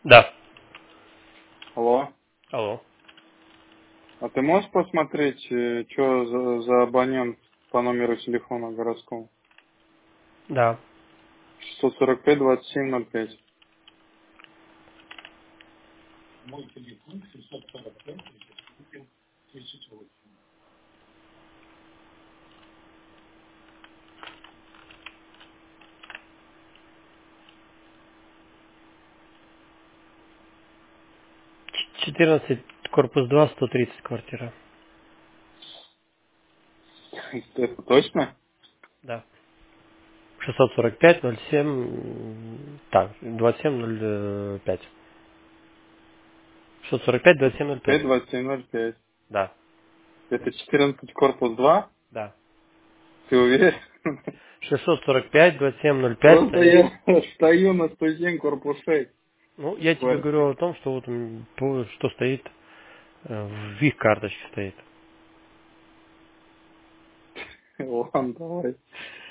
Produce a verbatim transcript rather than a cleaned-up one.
Да. Алло. Алло. А ты можешь посмотреть, что за, за абонент по номеру телефона городскому? Да. шестьсот сорок пять двадцать семь ноль пять. четырнадцать, корпус два, сто тридцать квартира. Это точно? Да. шестьсот сорок пять ноль семь. Так, двадцать семь ноль пять. шестьсот сорок пять двадцать семь ноль пять. пять двадцать семь ноль пять. Да. Это четырнадцать корпус два? Да. Ты уверен? шестьсот сорок пять двадцать семь ноль пять Просто стоит. я стою на сто семь корпус шесть. Ну, я тебе Квартира. говорю о том, что вот м, по- что стоит э, в их карточке стоит. Ладно, давай.